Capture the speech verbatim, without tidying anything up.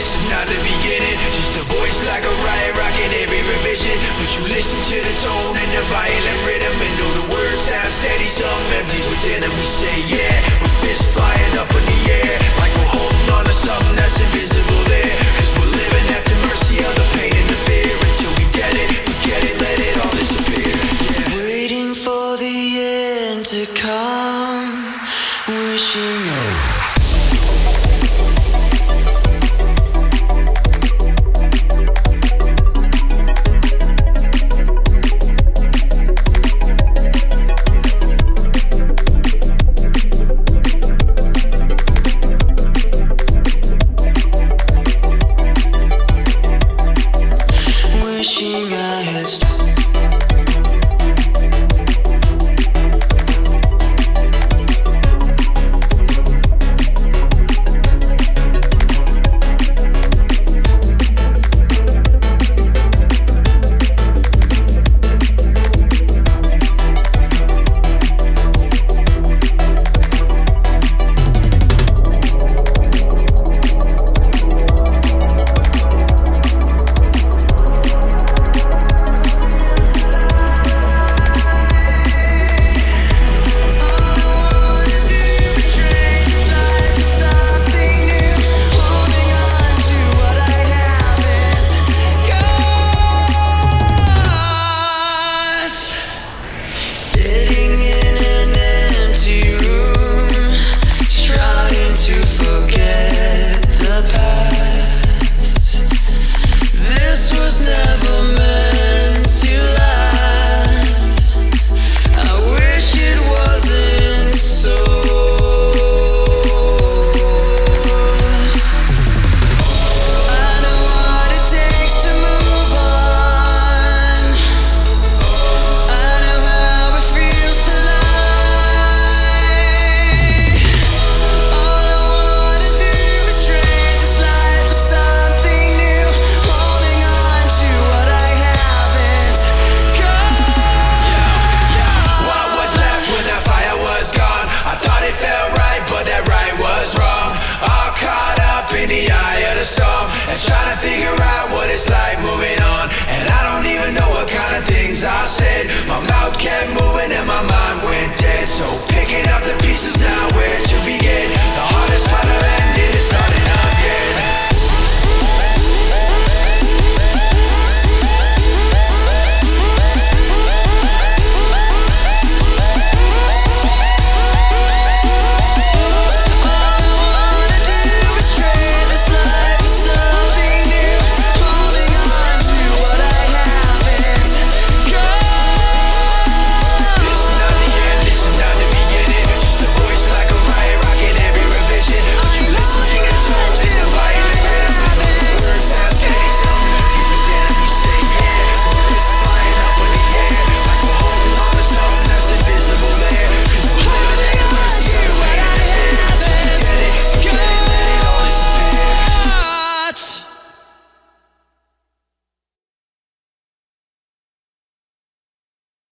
this is not the beginning. Just a voice like a riot rocking every revision. But you listen to the tone and the violent rhythm, and know the words sound steady, some empties within them. We say yeah, with fists flying up in the air, like we're holding on to something that's invisible there. Cause we're living at the mercy of the pain and the fear. Until we get it, forget it, let it all disappear. Yeah. Waiting for the end to come, wishing